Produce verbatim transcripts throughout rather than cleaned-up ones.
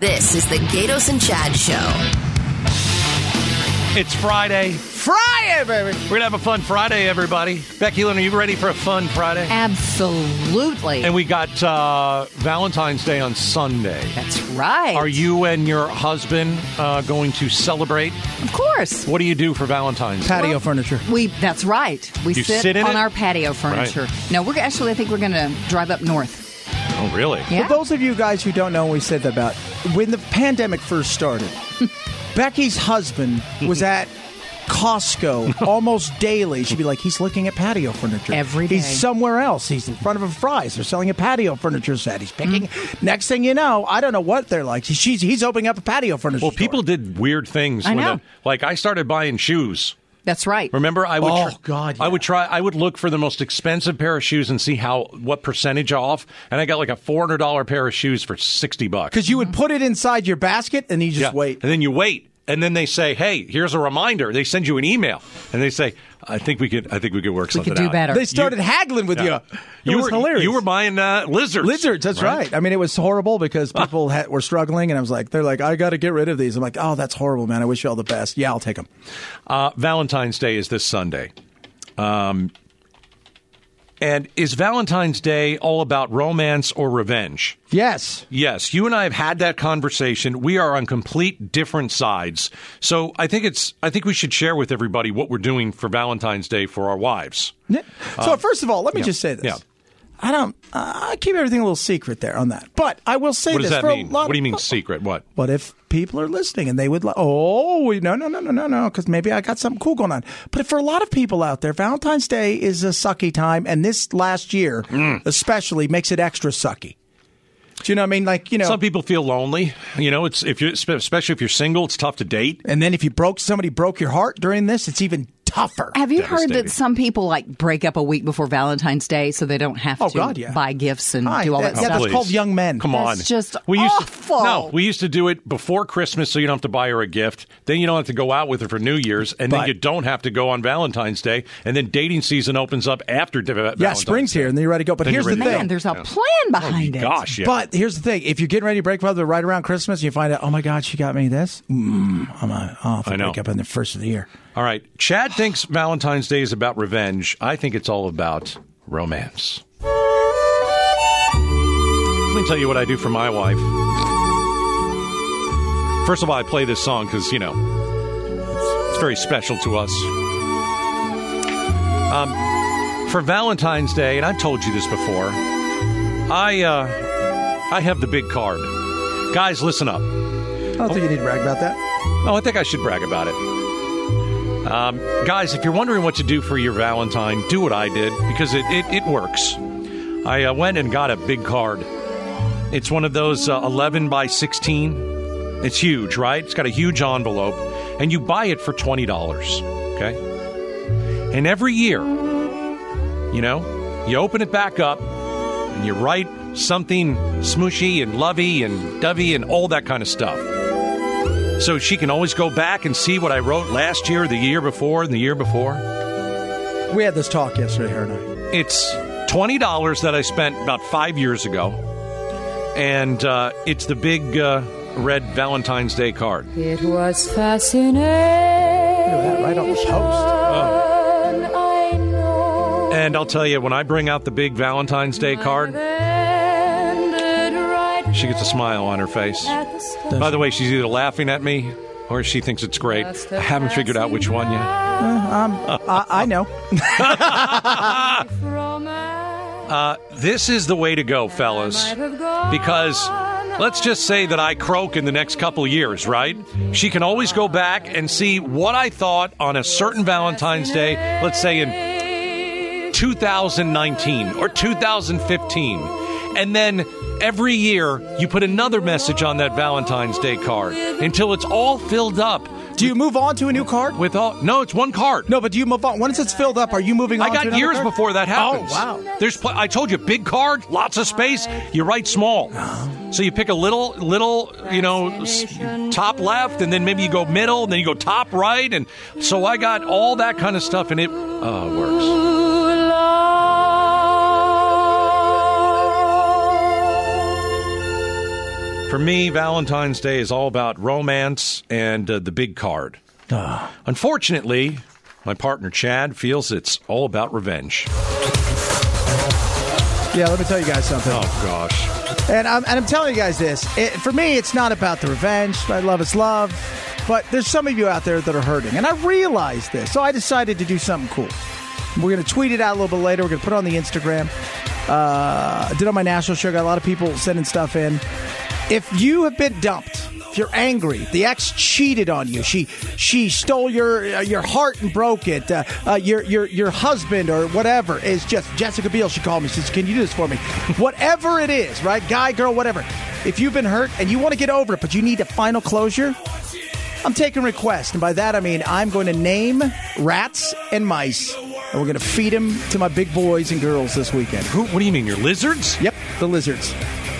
This is the Gatos and Chad Show. It's Friday. Friday, baby. We're going to have a fun Friday, everybody. Becky Lynn, are you ready for a fun Friday? Absolutely. And we got uh, Valentine's Day on Sunday. That's right. Are you and your husband uh, going to celebrate? Of course. What do you do for Valentine's Day? Patio furniture. We. That's right. We You sit, sit in on it? our patio furniture. Right. No, we're actually, I think we're going to drive up north. Oh, really? Yeah. For those of you guys who don't know what we said about, when the pandemic first started, Becky's husband was at Costco almost daily. She'd be like, he's looking at patio furniture. Every day. He's somewhere else. He's in front of a Fry's. They're selling a patio furniture set. He's picking. Mm-hmm. Next thing you know, I don't know what they're like. She's, he's opening up a patio furniture Well, store. people did weird things. I when know. the- like, I started buying shoes. That's right. Remember, I would. Oh, tr- God, yeah. I would try. I would look for the most expensive pair of shoes and see how what percentage off. And I got like a four hundred dollar pair of shoes for sixty bucks. Because you would put it inside your basket and you just Yeah. wait. And then you wait. And then they say, "Hey, here's a reminder." They send you an email, and they say, "I think we could. I think we could work We something could do out." better. They started haggling with Yeah. you. It You was were hilarious. You were buying uh, lizards. Lizards, that's right. I mean, it was horrible because people had, were struggling, and I was like, they're like, I got to get rid of these. I'm like, oh, that's horrible, man. I wish you all the best. Yeah, I'll take them. Uh, Valentine's Day is this Sunday. Um, and is Valentine's Day all about romance or revenge? Yes. Yes, you and I have had that conversation. We are on complete different sides. So I think it's. I think we should share with everybody what we're doing for Valentine's Day for our wives. Yeah. So, first of all, let me yeah. just say this. Yeah. I don't, uh, I keep everything a little secret there on that. But I will say What does this. that for mean? A lot What do you of- mean secret? What? What if people are listening and they would like, oh, no, no, no, no, no, no, because maybe I got something cool going on. But for a lot of people out there, Valentine's Day is a sucky time. And this last year, Mm. especially, makes it extra sucky. Do you know what I mean? Like, you know. Some people feel lonely. You know, it's if you especially if you're single, it's tough to date. And then if you broke, somebody broke your heart during this, it's even tougher. Have you heard Devastating. that some people like break up a week before Valentine's Day so they don't have Oh, to God, yeah. buy gifts and Hi, do all that- that yeah, stuff? that's Please. called young men. Come on, That's just we used awful. To, no, we used to do it before Christmas, so you don't have to buy her a gift. Then you don't have to go out with her for New Year's, and then But- you don't have to go on Valentine's Day. And then dating season opens up after de- Yeah, Valentine's spring's Day. here, and then you're ready to go. But Then here's you're the ready to thing. Man, there's a Yeah. plan behind it. Gosh, yeah. But here's the thing. If you're getting ready to break up with her right around Christmas, and you find out, oh, my God, she got me this. Mm, I'm a, oh, if I I know. break up in the first of the year. All right, Chad thinks Valentine's Day is about revenge. I think it's all about romance. Let me tell you what I do for my wife. First of all, I play this song because, you know, it's, it's very special to us. Um, for Valentine's Day, and I've told you this before, I uh, I have the big card. Guys, listen up. I don't think you need to brag about that. Oh, I think I should brag about it. Um, guys, if you're wondering what to do for your Valentine, do what I did, because it, it, it works. I uh, went and got a big card. It's one of those uh, eleven by sixteen. It's huge, right? It's got a huge envelope, and you buy it for twenty dollars, okay? And every year, you know, you open it back up, and you write something smooshy and lovey and dovey and all that kind of stuff. So she can always go back and see what I wrote last year, the year before, and the year before. We had this talk yesterday, her and I. It's twenty dollars that I spent about five years ago. And uh, it's the big uh, red Valentine's Day card. It was fascinating. Look at that, right on the post. I know. And I'll tell you, when I bring out the big Valentine's Day card, she gets a smile on her face. By the way, she's either laughing at me or she thinks it's great. I haven't figured out which one yet. Um, I, I know. Uh, this is the way to go, fellas. Because let's just say that I croak in the next couple of years, right? She can always go back and see what I thought on a certain Valentine's Day, let's say in two thousand nineteen or two thousand fifteen. And then every year, you put another message on that Valentine's Day card until it's all filled up. Do you move on to a new card? With all no, it's one card. No, but do you move on? Once it's filled up, are you moving on I to got another years card? before that happens. Oh, wow. There's, pl- I told you, big card, lots of space. You write small, so you pick a little, little, you know, s- top left, and then maybe you go middle, and then you go top right, and so I got all that kind of stuff, and it uh, works. For me, Valentine's Day is all about romance and uh, the big card. Ah. Unfortunately, my partner Chad feels it's all about revenge. Yeah, let me tell you guys something. Oh, gosh. And I'm, and I'm telling you guys this. It, for me, it's not about the revenge. I love is love. But there's some of you out there that are hurting. And I realize this. So I decided to do something cool. We're going to tweet it out a little bit later. We're going to put it on the Instagram. Uh, I did on my national show. Got a lot of people sending stuff in. If you have been dumped, if you're angry, the ex cheated on you, she she stole your uh, your heart and broke it, uh, uh, your your your husband or whatever is just Jessica Biel. She called me. She says, "Can you do this for me?" Whatever it is, right? Guy, girl, whatever. If you've been hurt and you want to get over it, but you need a final closure, I'm taking requests, and by that I mean I'm going to name rats and mice, and we're going to feed them to my big boys and girls this weekend. Who, what do you mean, your lizards? Yep, the lizards.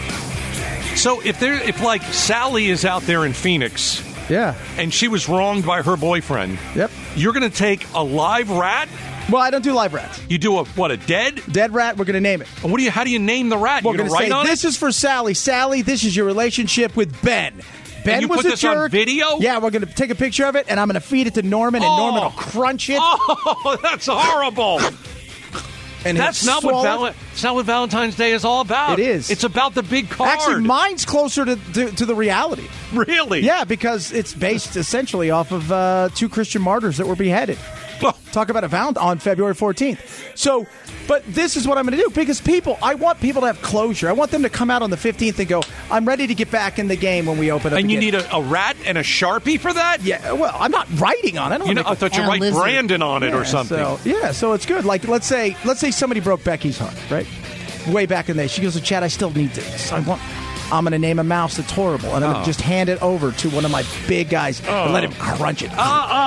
So if there, if like Sally is out there in Phoenix, Yeah. and she was wronged by her boyfriend, Yep. you're going to take a live rat? Well, I don't do live rats. You do a what? A dead? Dead rat, we're going to name it. And what do you? How do you name the rat? We're You going gonna to write say, on this it? is for Sally. Sally, this is your relationship with Ben. Ben And you was put a this on jerk. video? Yeah, we're going to take a picture of it, and I'm going to feed it to Norman, and Oh. Norman will crunch it. Oh, that's horrible. And That's he'll not what, swallow Val- that's not what Valentine's Day is all about. It is. It's about the big card. Actually, mine's closer to, to, to the reality. Really? Yeah, because it's based essentially off of uh, two Christian martyrs that were beheaded. Talk about a Valent on February fourteenth. So, but this is what I'm going to do because people, I want people to have closure. I want them to come out on the fifteenth and go, I'm ready to get back in the game when we open up. And you again. need a, a rat and a Sharpie for that? Yeah, well, I'm not writing on it. I don't You know, make I a- thought you And a write lizard. Brandon on it Yeah, or something. So, yeah, so it's good. Like, let's say, let's say somebody broke Becky's heart, right? Way back in the day, she goes to Chad. I still need this. I want. I'm going to name a mouse that's horrible, and I'm going Oh. to just hand it over to one of my big guys and let him crunch it.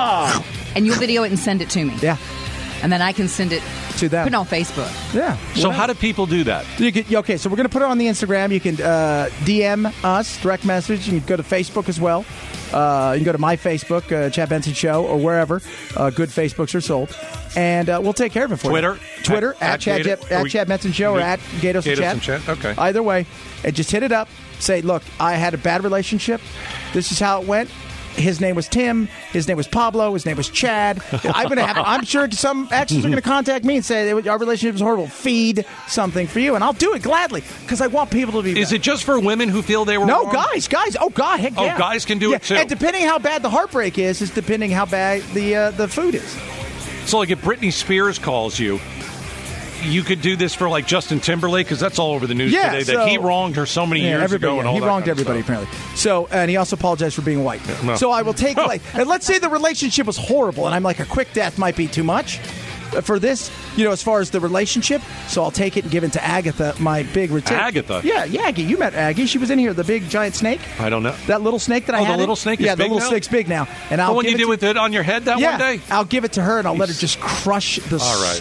And you'll video it and send it to me. Yeah, And then I can send it to them. put it on Facebook. Yeah. So Well, how do people do that? You can, okay, so we're going to put it on the Instagram. You can uh, D M us, direct message. You can go to Facebook as well. Uh, you can go to my Facebook, uh, Chad Benson Show, or wherever uh, good Facebooks are sold. And uh, we'll take care of it for Twitter? you. Twitter, At- at, at Chad, Gator- at, are we- Chad Benson Show, or at Gatos, Gatos and and Chad. Chad, okay. Either way. And just hit it up. Say, look, I had a bad relationship. This is how it went. His name was Tim. His name was Pablo. His name was Chad. I'm gonna have. I'm sure some exes are going to contact me and say our relationship was horrible. Feed something for you, and I'll do it gladly because I want people to be. Is better. it just for women who feel they were No, wrong? guys, guys. Oh, God, heck Oh, yeah. guys can do Yeah, it, too. And depending how bad the heartbreak is, is depending how bad the uh, the food is. So, like, if Britney Spears calls you, you could do this for, like, Justin Timberlake, because that's all over the news Yeah, today, so- that he wronged her so many Yeah, years everybody. ago. And yeah, all he that wronged kind of everybody stuff. apparently. So, and he also apologized for being white. no. So I will take like, and let's say the relationship was horrible, and I'm like, a quick death might be too much for this, you know, as far as the relationship. So I'll take it and give it to Agatha, my big retain. Agatha? Yeah, yeah, Aggie. You met Aggie. She was in here, the big giant snake. I don't know. That little snake that I Oh, the had. little snake is Yeah, the big little now? snake's big now. And I'll The one give you it did to, with it on your head that yeah, one day? I'll give it to her, and I'll let her just crush the. All right.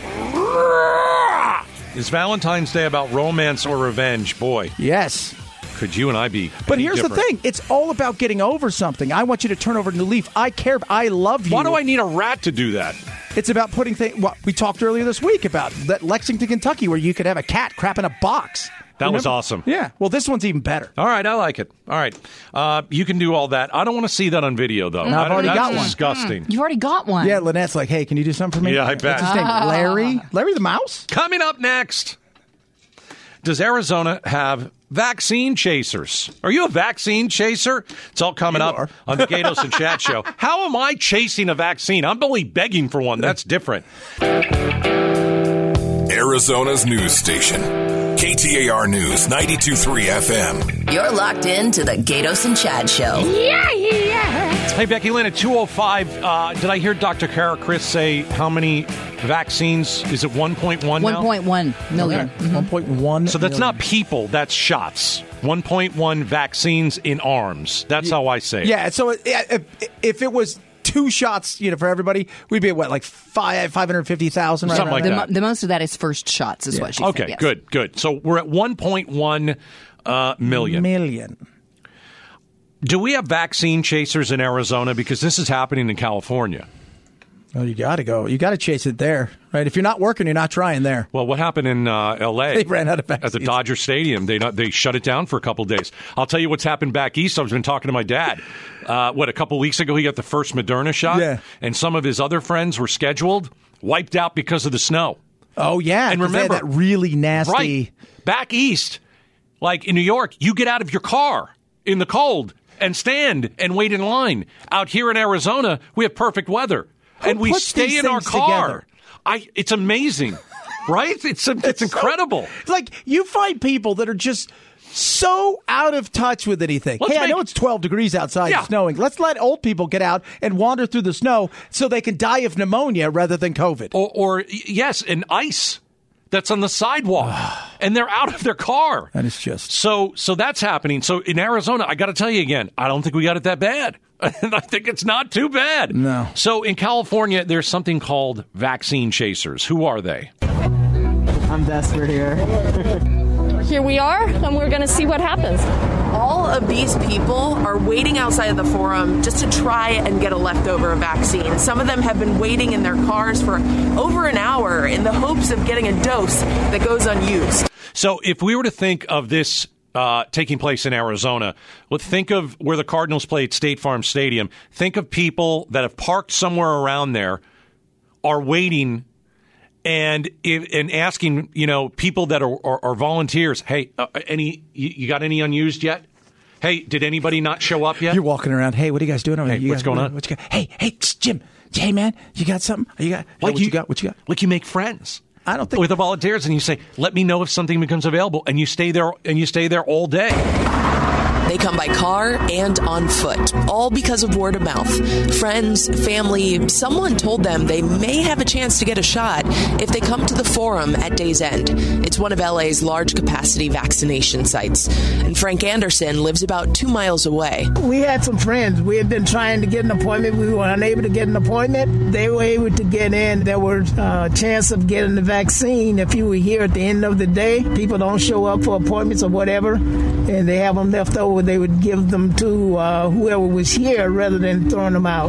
Is Valentine's Day about romance or revenge? Boy, Yes. could you and I be But any here's different. the thing: it's all about getting over something. I want you to turn over a new leaf. I care. I love you. Why do I need a rat to do that? It's about putting things. Well, we talked earlier this week about that Lexington, Kentucky, where you could have a cat crap in a box. That was Remember? awesome. Yeah. Well, this one's even better. All right, I like it. All right. Uh, you can do all that. I don't want to see that on video, though. No, I've I don't- already that's got one. disgusting. You've already got one. Yeah, Lynette's like, hey, can you do something for me? Yeah, I bet. What's his name? Larry? Larry the mouse? Coming up next, does Arizona have vaccine chasers? Are you a vaccine chaser? It's all coming You up are. on the Gatos and Chat Show. How am I chasing a vaccine? I'm only begging for one. That's different. Arizona's news station. K T A R News, ninety-two point three F M. You're locked in to the Gatos and Chad Show. Hey, Becky Lynn, at two oh five, uh, did I hear Doctor Kara Chris say how many vaccines? Is it one point one now? one point one million. Mm-hmm. one point one. So that's not people, that's shots. one point one vaccines in arms. That's how I say it. Yeah, so it- if, if it was two shots, you know, for everybody, we'd be at what, like five, five hundred fifty thousand, right? Something around like The, there? that. mo- the most of that is first shots, is what she Okay, said. yes. good, good. So we're at one point one uh, million. Million. Do we have vaccine chasers in Arizona? Because this is happening in California. Oh, you got to go. You got to chase it there, right? If you're not working, you're not trying there. Well, what happened in uh, L A? They ran out of vaccines. At the Dodger Stadium. They not, they shut it down for a couple days. I'll tell you what's happened back east. I've been talking to my dad. Uh, what, a couple weeks ago, he got the first Moderna shot? Yeah. And some of his other friends were scheduled, wiped out because of the snow. Oh, yeah. And remember, that really nasty. Right. Back east, like in New York, you get out of your car in the cold and stand and wait in line. Out here in Arizona, we have perfect weather. Who and we puts stay these in our things car. together? I, it's amazing, right? It's it's, it's incredible. So, like, you find people that are just so out of touch with anything. Let's hey, I make- know it's twelve degrees outside Yeah. and snowing. Let's let old people get out and wander through the snow so they can die of pneumonia rather than COVID. Or, or yes, an ice that's on the sidewalk, and they're out of their car. That is just... So, so that's happening. So in Arizona, I got to tell you again, I don't think we got it that bad. And I think it's not too bad. No. So in California, there's something called vaccine chasers. Who are they? I'm desperate here. Here we are, and we're going to see what happens. All of these people are waiting outside of the forum just to try and get a leftover vaccine. Some of them have been waiting in their cars for over an hour in the hopes of getting a dose that goes unused. So if we were to think of this uh, taking place in Arizona, let's think of where the Cardinals play at State Farm Stadium. Think of people that have parked somewhere around there, are waiting and and asking, you know, people that are, are, are volunteers, hey, uh, any you, you got any unused yet? Hey, did anybody not show up yet? You're walking around. Hey, what are you guys doing over Hey, there? You what's guys, going what, on? What you got? Hey, hey, tsk, Jim. Hey, man, you got something? You got? Hey, Like what you, got? What you got? Like you make friends. I don't think with the volunteers, and you say, "Let me know if something becomes available," and you stay there, and you stay there all day. They come by car and on foot, all because of word of mouth. Friends, family, someone told them they may have a chance to get a shot if they come to the Forum at Day's End. It's one of L A's large capacity vaccination sites. And Frank Anderson lives about two miles away. We had some friends. We had been trying to get an appointment. We were unable to get an appointment. They were able to get in. There was a chance of getting the vaccine if you were here at the end of the day. People don't show up for appointments or whatever, and they have them left over. They would give them to uh, whoever was here rather than throwing them out.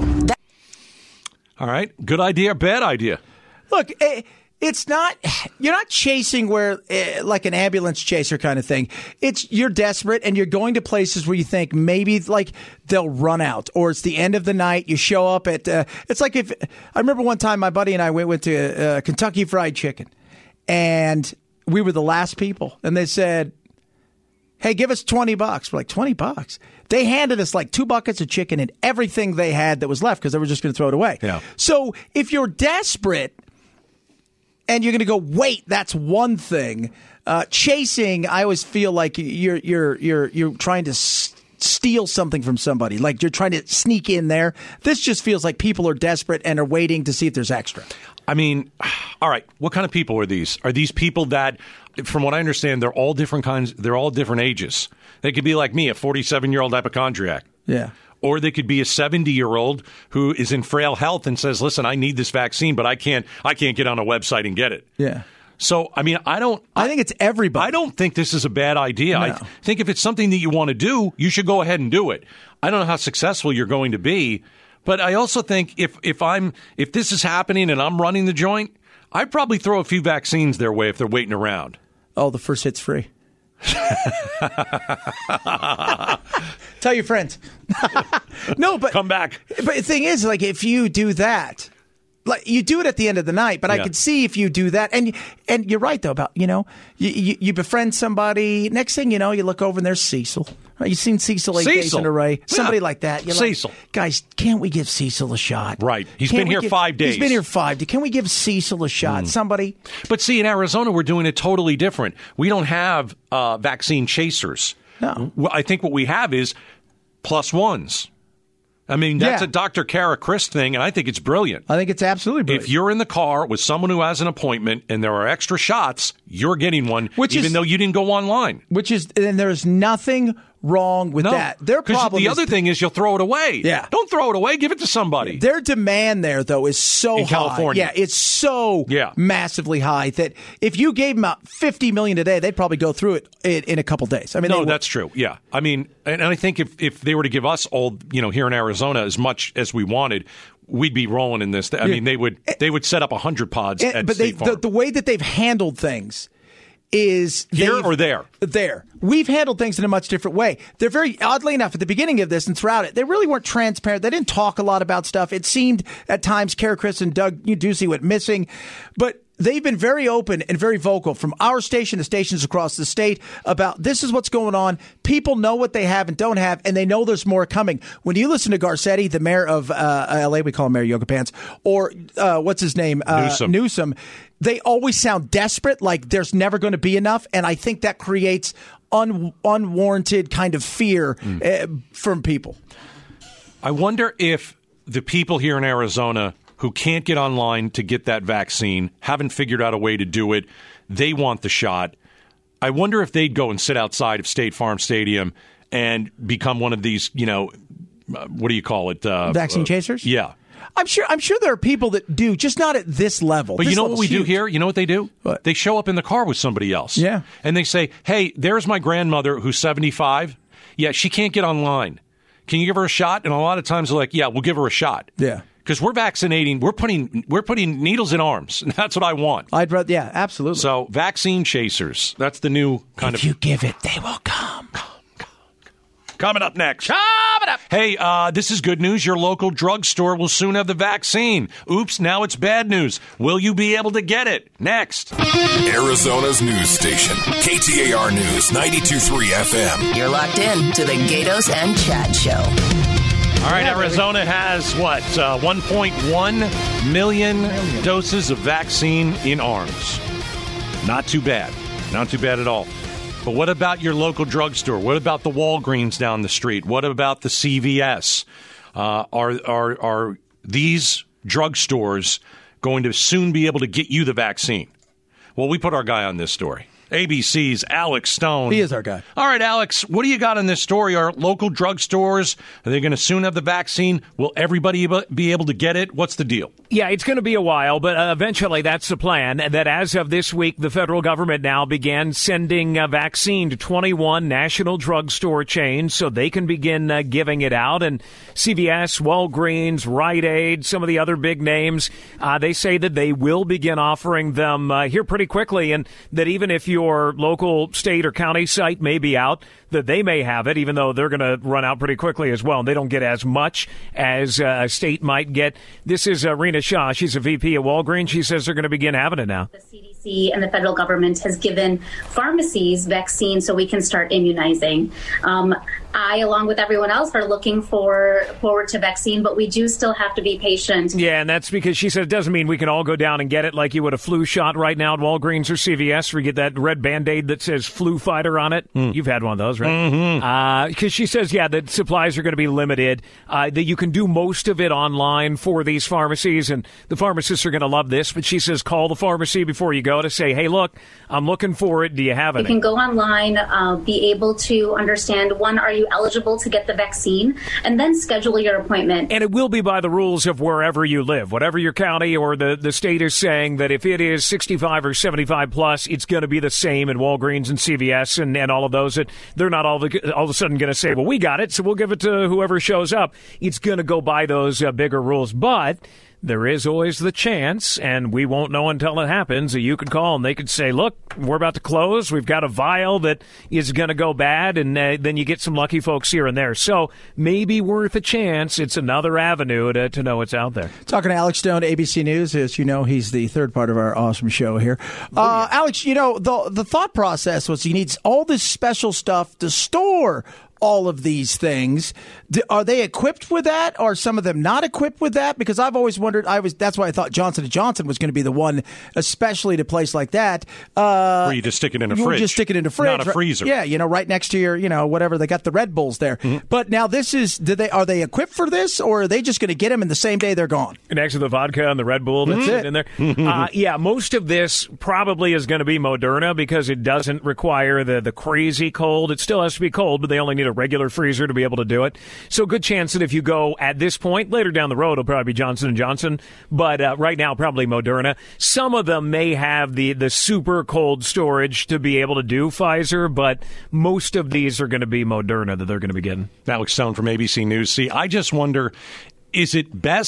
All right. Good idea, bad idea? Look, it's not, you're not chasing where, like an ambulance chaser kind of thing. It's, you're desperate and you're going to places where you think maybe like they'll run out or it's the end of the night. You show up at, uh, it's like if, I remember one time my buddy and I went, went to uh, Kentucky Fried Chicken and we were the last people and they said, hey, give us twenty bucks. We're like, twenty bucks? They handed us like two buckets of chicken and everything they had that was left because they were just going to throw it away. Yeah. So if you're desperate and you're going to go, wait, that's one thing. Uh, chasing, I always feel like you're you're you're you're trying to s- steal something from somebody. Like you're trying to sneak in there. This just feels like people are desperate and are waiting to see if there's extra. I mean, all right, what kind of people are these? Are these people that, from what I understand, they're all different kinds, they're all different ages. They could be like me, a forty-seven-year-old hypochondriac. Yeah. Or they could be a seventy-year-old who is in frail health and says, listen, I need this vaccine, but I can't I can't get on a website and get it. Yeah. So, I mean, I don't... I think it's everybody. I don't think this is a bad idea. No. I th- think if it's something that you want to do, you should go ahead and do it. I don't know how successful you're going to be, but I also think if, if I'm if this is happening and I'm running the joint, I'd probably throw a few vaccines their way if they're waiting around. Oh, the first hit's free. Tell your friends. No, but come back. But the thing is, like, if you do that, like you do it at the end of the night. But Yeah. I could see if you do that, and and you're right though about you know you, you, you befriend somebody. Next thing you know, you look over and there's Cecil. Right? You've seen Cecil eight days Cecil. in a row. Somebody Yeah. like that. You're Cecil. like, guys, can't we give Cecil a shot? Right. He's Can't been we here give- five days. He's been here five days. Can we give Cecil a shot? Somebody. But see, in Arizona, we're doing it totally different. We don't have uh, vaccine chasers. No. Well, I think what we have is plus ones. I mean, that's Yeah. a Doctor Kara Chris thing, and I think it's brilliant. I think it's absolutely brilliant. If you're in the car with someone who has an appointment and there are extra shots, you're getting one, Which even is- though you didn't go online. Which is, and there's nothing wrong with No, that. Their 'cause problem the is other thing is you'll throw it away. Yeah. Don't throw it away. Give it to somebody. Their demand there, though, is so In high. California. Yeah, it's so Yeah. massively high that if you gave them out fifty million dollars a day, they'd probably go through it in, in a couple days. I mean, No, they would. that's true. Yeah. I mean, and, and I think if, if they were to give us all, you know, here in Arizona as much as we wanted, we'd be rolling in this. I Yeah. mean, they would they would set up one hundred pods And- at but they, State Farm. the, the way that they've handled things is Here they've- or there? There. We've handled things in a much different way. They're very, oddly enough, at the beginning of this and throughout it, they really weren't transparent. They didn't talk a lot about stuff. It seemed at times Kara Chris and Doug Ducey went missing. But they've been very open and very vocal from our station to stations across the state about this is what's going on. People know what they have and don't have, and they know there's more coming. When you listen to Garcetti, the mayor of uh, L A, we call him Mayor Yoga Pants, or uh, what's his name? Uh, Newsom. Newsom. They always sound desperate, like there's never going to be enough. And I think that creates un- unwarranted kind of fear mm. uh, from people. I wonder if the people here in Arizona who can't get online to get that vaccine, haven't figured out a way to do it, they want the shot. I wonder if they'd go and sit outside of State Farm Stadium and become one of these, you know, what do you call it? Uh, Vaccine uh, chasers? Yeah. I'm sure I'm sure there are people that do, just not at this level. But This you know what we level's do huge. here? You know what they do? What? They show up in the car with somebody else. Yeah. And they say, hey, there's my grandmother who's seventy-five. Yeah, she can't get online. Can you give her a shot? And a lot of times they're like, yeah, we'll give her a shot. Yeah. Because we're vaccinating, we're putting we're putting needles in arms. And that's what I want. I'd rather, yeah, absolutely. So vaccine chasers, that's the new kind if of. you give it, they will come. Coming up next. Coming up. Hey, uh, this is good news. Your local drugstore will soon have the vaccine. Oops, now it's bad news. Will you be able to get it? Next. Arizona's news station, K T A R News, ninety-two point three F M. You're locked in to the Gatos and Chad Show. All right, Arizona has, what, uh, one point one million, million doses of vaccine in arms. Not too bad. Not too bad at all. But what about your local drugstore? What about the Walgreens down the street? What about the C V S? Uh, are, are, are these drugstores going to soon be able to get you the vaccine? Well, we put our guy on this story. A B C's Alex Stone. He is our guy. All right, Alex, what do you got in this story? Are local drugstores, are they going to soon have the vaccine? Will everybody be able to get it? What's the deal? Yeah, it's going to be a while, but uh, eventually that's the plan. That as of this week, the federal government now began sending a vaccine to twenty-one national drugstore chains so they can begin uh, giving it out. And C V S, Walgreens, Rite Aid, some of the other big names, uh, they say that they will begin offering them uh, here pretty quickly, and that even if you your local state or county site may be out, that they may have it, even though they're going to run out pretty quickly as well. And they don't get as much as uh, a state might get. This is uh, Rena Shaw. She's a V P at Walgreens. She says they're going to begin having it now. The C D C and the federal government has given pharmacies vaccines so we can start immunizing. Um, I, along with everyone else, are looking for forward to vaccine, but we do still have to be patient. Yeah, and that's because she said it doesn't mean we can all go down and get it like you would a flu shot right now at Walgreens or C V S, where you get that red Band-Aid that says flu fighter on it. Mm. You've had one of those, right? Mm-hmm. Because uh, she says, yeah, that supplies are going to be limited, uh, that you can do most of it online for these pharmacies, and the pharmacists are going to love this, but she says call the pharmacy before you go to say, hey, look, I'm looking for it. Do you have it? You can go online, uh, be able to understand, one, are you eligible to get the vaccine, and then schedule your appointment. And it will be by the rules of wherever you live, whatever your county or the, the state is saying, that if it is sixty-five or seventy-five plus, it's going to be the same in Walgreens and C V S and, and all of those. That they're not all, the, all of a sudden going to say, well, we got it, so we'll give it to whoever shows up. It's going to go by those uh, bigger rules. But there is always the chance, and we won't know until it happens, that you could call and they could say, look, we're about to close. We've got a vial that is going to go bad, and uh, then you get some lucky folks here and there. So maybe worth a chance. It's another avenue to, to know it's out there. Talking to Alex Stone, A B C News. As you know, he's the third part of our awesome show here. Uh, Alex, you know, the, the thought process was he needs all this special stuff to store all of these things. Are they equipped with that? Are some of them not equipped with that? Because I've always wondered, I was, that's why I thought Johnson and Johnson was going to be the one, especially at a place like that. Uh, Where you just stick it in a you fridge. just stick it in a fridge. Not a freezer. Yeah, you know, right next to your, you know, whatever, they got the Red Bulls there. Mm-hmm. But now this is, do they, are they equipped for this, or are they just going to get them and the same day they're gone? Next to the vodka and the Red Bull that's mm-hmm. in there. uh, yeah, most of this probably is going to be Moderna because it doesn't require the, the crazy cold. It still has to be cold, but they only need a regular freezer to be able to do it. So good chance that if you go at this point, later down the road, it'll probably be Johnson and Johnson. But uh, right now, probably Moderna. Some of them may have the, the super cold storage to be able to do Pfizer, but most of these are going to be Moderna that they're going to be getting. Alex Stone from A B C News. See, I just wonder, is it best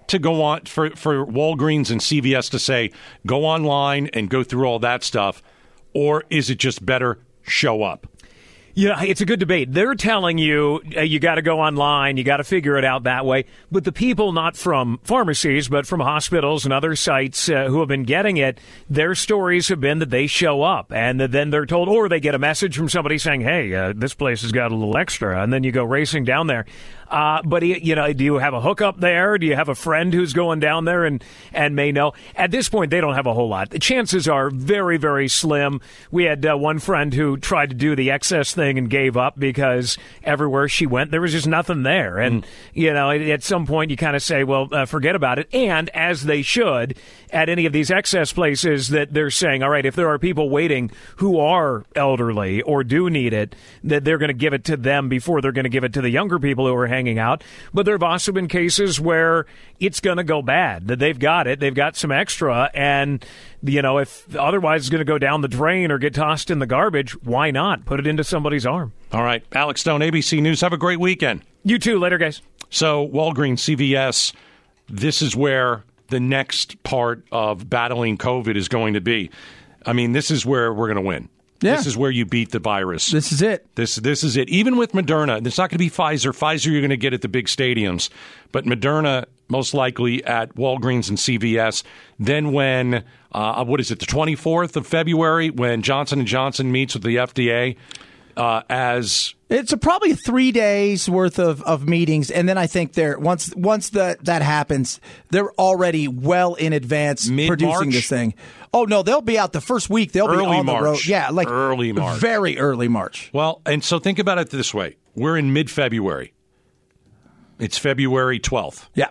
to go on for, for Walgreens and C V S to say, go online and go through all that stuff? Or is it just better show up? Yeah, it's a good debate. They're telling you uh, you got to go online, you got to figure it out that way. But the people, not from pharmacies, but from hospitals and other sites uh, who have been getting it, their stories have been that they show up and that then they're told, or they get a message from somebody saying, hey, uh, this place has got a little extra, and then you go racing down there. Uh, but, you know, do you have a hookup there? Do you have a friend who's going down there and, and may know? At this point, they don't have a whole lot. The chances are very, very slim. We had uh, one friend who tried to do the excess thing and gave up because everywhere she went, there was just nothing there. And, mm. you know, at some point you kind of say, well, uh, forget about it. And as they should, at any of these excess places that they're saying, all right, if there are people waiting who are elderly or do need it, that they're going to give it to them before they're going to give it to the younger people who are hanging out. But there have also been cases where it's going to go bad, that they've got it, they've got some extra, and, you know, if otherwise it's going to go down the drain or get tossed in the garbage, why not put it into somebody's arm? All right. Alex Stone, A B C News. Have a great weekend. You too. Later, guys. So, Walgreens, C V S, this is where the next part of battling COVID is going to be. I mean, this is where we're going to win. Yeah. This is where you beat the virus. This is it. This this is it. Even with Moderna, it's not going to be Pfizer. Pfizer you're going to get at the big stadiums. But Moderna, most likely at Walgreens and C V S. Then when, uh, what is it, the twenty-fourth of February, when Johnson and Johnson meets with the F D A uh, as... It's a probably three days worth of, of meetings, and then I think they're once once that that happens, they're already well in advance Mid-March? producing this thing. Oh no, they'll be out the first week. They'll early be on March. the road. Yeah, like early March, very early March. Well, and so think about it this way: we're in mid-February. It's February twelfth. Yeah.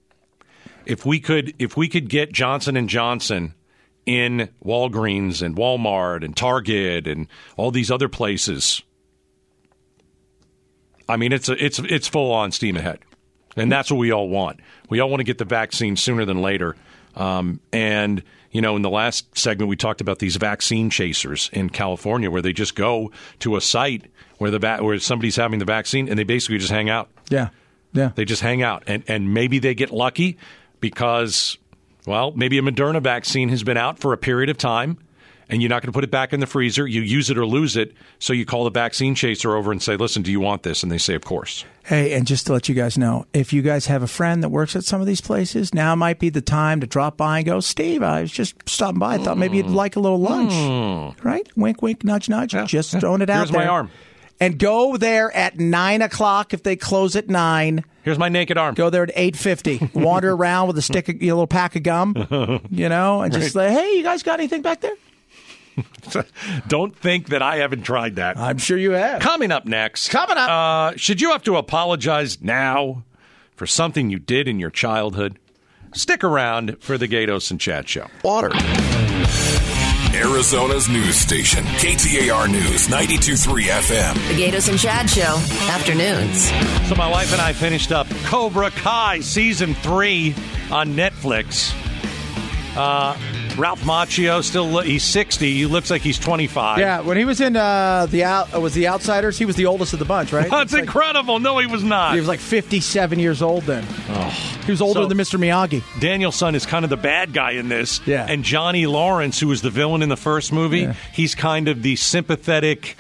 If we could, if we could get Johnson and Johnson in Walgreens and Walmart and Target and all these other places. I mean, it's a, it's it's full on steam ahead, and that's what we all want. We all want to get the vaccine sooner than later. Um, and you know, in the last segment, we talked about these vaccine chasers in California, where they just go to a site where the va- where somebody's having the vaccine, and they basically just hang out. Yeah, yeah. They just hang out, and and maybe they get lucky because, well, maybe a Moderna vaccine has been out for a period of time. And you're not going to put it back in the freezer. You use it or lose it. So you call the vaccine chaser over and say, listen, do you want this? And they say, of course. Hey, and just to let you guys know, if you guys have a friend that works at some of these places, now might be the time to drop by and go, Steve, I was just stopping by. I thought maybe you'd like a little lunch. Mm. Right? Wink, wink, nudge, nudge. Yeah. Just throwing it out Here's there. Here's my arm. And go there at nine o'clock if they close at nine. Here's my naked arm. Go there at eight fifty. Wander around with a stick, of, a little pack of gum, you know, and just right. say, hey, you guys got anything back there? Don't think that I haven't tried that. I'm sure you have. Coming up next. Coming up. Uh, should you have to apologize now for something you did in your childhood? Stick around for the Gatos and Chad Show. Water. Arizona's news station. K T A R News, ninety-two point three F M. The Gatos and Chad Show. Afternoons. So my wife and I finished up Cobra Kai Season three on Netflix. Uh... Ralph Macchio, still he's sixty. He looks like he's twenty-five. Yeah, when he was in uh, the out uh, was the Outsiders, he was the oldest of the bunch, right? That's like, incredible. No, he was not. He was like fifty-seven years old then. Oh. He was older so, than Mister Miyagi. Daniel-san is kind of the bad guy in this. Yeah. And Johnny Lawrence, who was the villain in the first movie, yeah. he's kind of the sympathetic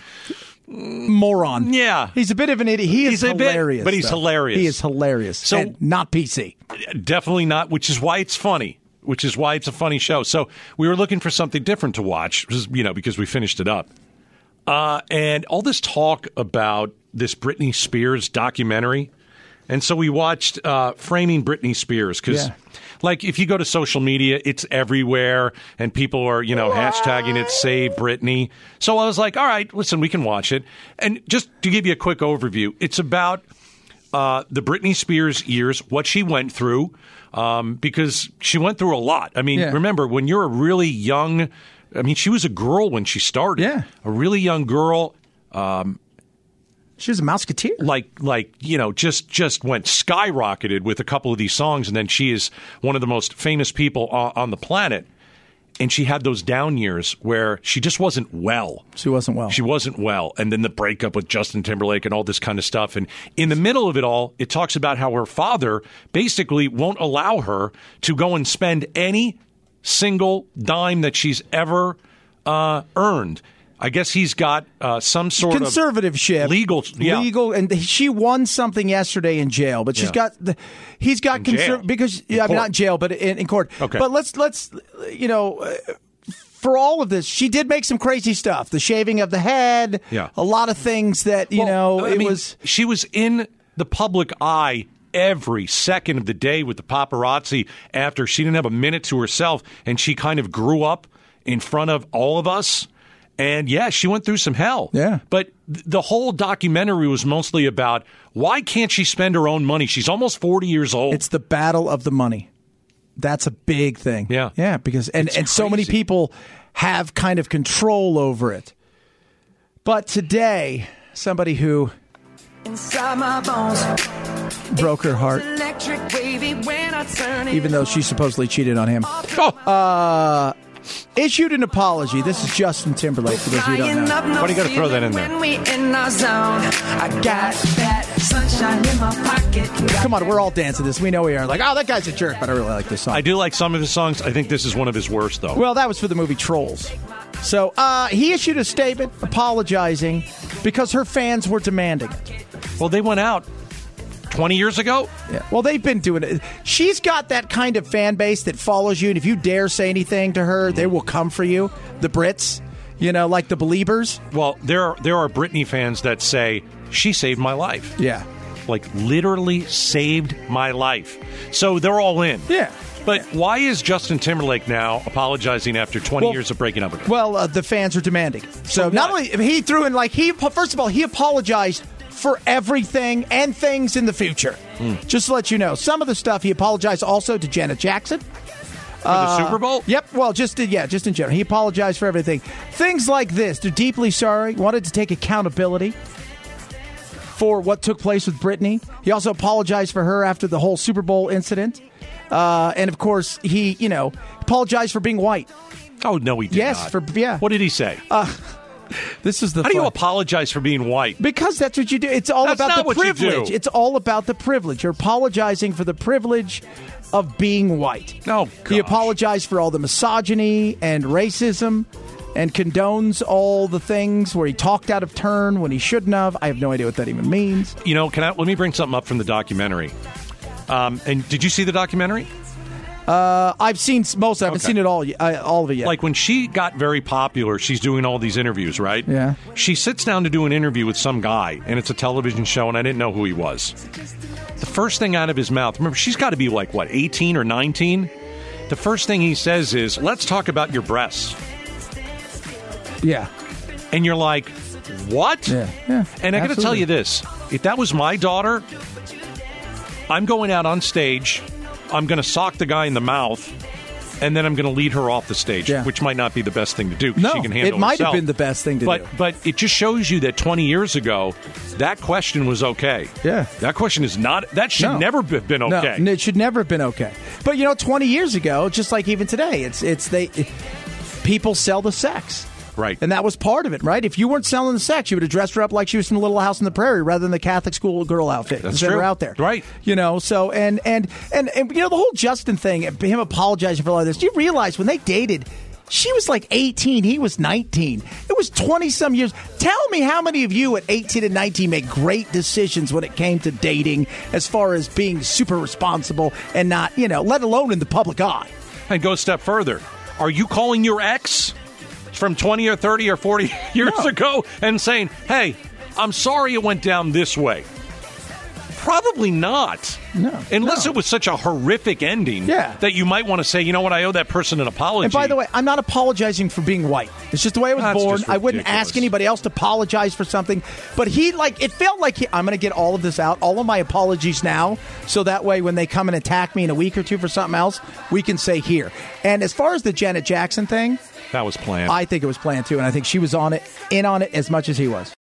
moron. Yeah. He's a bit of an idiot. He is he's hilarious. Bit, but he's though. hilarious. He is hilarious. So and not P C. Definitely not, which is why it's funny. Which is why it's a funny show. So we were looking for something different to watch, you know, because we finished it up. Uh, and all this talk about this Britney Spears documentary. And so we watched uh, Framing Britney Spears because, yeah. like, if you go to social media, it's everywhere. And people are, you know, what? hashtagging it, Save Britney. So I was like, all right, listen, we can watch it. And just to give you a quick overview, it's about uh, the Britney Spears years, what she went through. Um, because she went through a lot. I mean, yeah. remember, when you're a really young, I mean, she was a girl when she started. Yeah. A really young girl. Um, she was a Mouseketeer. Like, like you know, just, just went skyrocketed with a couple of these songs, and then she is one of the most famous people on, on the planet. And she had those down years where she just wasn't well. She wasn't well. She wasn't well. And then the breakup with Justin Timberlake and all this kind of stuff. And in the middle of it all, it talks about how her father basically won't allow her to go and spend any single dime that she's ever uh, earned. I guess he's got uh, some sort conservativeship, of legal, yeah. legal, and she won something yesterday in jail. But she's Yeah. got the, he's got conser- because yeah, I mean, not in jail, but in, in court. Okay. But let's let's you know, uh, for all of this, she did make some crazy stuff. The shaving of the head, Yeah. a lot of things that you Well, know. I It mean, was she was in the public eye every second of the day with the paparazzi after she didn't have a minute to herself, and she kind of grew up in front of all of us. And yeah, she went through some hell. Yeah. But th- the whole documentary was mostly about why can't she spend her own money? She's almost forty years old. It's the battle of the money. That's a big thing. Yeah. Yeah, because and, and so many people have kind of control over it. But today, somebody who Inside my bones, broke her heart, electric wavy when I turn it even though she supposedly cheated on him. Uh, issued an apology. This is Justin Timberlake, for those of you who don't know. Why do you got to throw that in there? when we in our zone. I got that sunshine in my pocket. Come on, we're all dancing this. We know we are. Like, oh, that guy's a jerk, but I really like this song. I do like some of his songs. I think this is one of his worst, though. Well, that was for the movie Trolls. So uh, he issued a statement apologizing because her fans were demanding it. Well, they went out twenty years ago? Yeah. Well, they've been doing it. She's got that kind of fan base that follows you, and if you dare say anything to her, they will come for you. The Brits, you know, like the Beliebers. Well, there are, there are Britney fans that say, she saved my life. Yeah. Like, literally saved my life. So they're all in. Yeah. But why is Justin Timberlake now apologizing after twenty Well- years of breaking up with her? Well, uh, the fans are demanding it. So not only he threw in like he first of all he apologized for everything and things in the future. Mm. Just to let you know, some of the stuff he apologized also to Janet Jackson For the Super Bowl? Yep. Well, just uh, yeah, just in general, he apologized for everything. Things like this. They're deeply sorry. Wanted to take accountability for what took place with Britney. He also apologized for her after the whole Super Bowl incident. Uh, and of course, he, you know, apologized for being white. Oh, no, he did yes, not. for yeah. What did he say? Uh, this is the. How do you fun- apologize for being white? Because that's what you do. It's all That's about not the what you privilege. do. It's all about the privilege. You're apologizing for the privilege of being white. No, he apologized for all the misogyny and racism, and condones all the things where he talked out of turn when he shouldn't have. I have no idea what that even means. You know, can I, let me bring something up from the documentary. Um, and did you see the documentary? Uh, I've seen most. I haven't Okay. seen it all. Uh, all of it yet. Like when she got very popular, she's doing all these interviews, right? Yeah. She sits down to do an interview with some guy, and it's a television show, and I didn't know who he was. The first thing out of his mouth, remember, she's got to be like, what, eighteen or nineteen? The first thing he says is, let's talk about your breasts. Yeah. And you're like, what? Yeah. Yeah. And I got to tell Absolutely. you this. If that was my daughter, I'm going out on stage, I'm going to sock the guy in the mouth, and then I'm going to lead her off the stage, Yeah. which might not be the best thing to do. 'Cause No, she can handle it might have herself. been the best thing to but, do. But it just shows you that twenty years ago, that question was okay. Yeah. That question is not, that should No. never have been okay. No, it should never have been okay. But you know, twenty years ago, just like even today, it's it's they people sell the sex. Right. And that was part of it, right? If you weren't selling the sex, you would have dressed her up like she was from Little House on the Prairie rather than the Catholic school girl outfit. That's that true. Are out there. Right. You know, so, and, and, and, and, you know, the whole Justin thing, him apologizing for all of this, do you realize when they dated, she was like eighteen, he was nineteen. It was twenty-some years. Tell me how many of you at eighteen and nineteen made great decisions when it came to dating as far as being super responsible and not, you know, let alone in the public eye. And go a step further. Are you calling your ex from twenty or thirty or forty years No. ago and saying, hey, I'm sorry it went down this way? Probably not. No. Unless no. it was such a horrific ending Yeah. that you might want to say, you know what, I owe that person an apology. And by the way, I'm not apologizing for being white. It's just the way I was That's born. just I wouldn't ridiculous. ask anybody else to apologize for something. But he, like, it felt like he, I'm going to get all of this out, all of my apologies now, so that way when they come and attack me in a week or two for something else, we can say here. And as far as the Janet Jackson thing, that was planned. I think it was planned too, and I think she was on it, in on it as much as he was.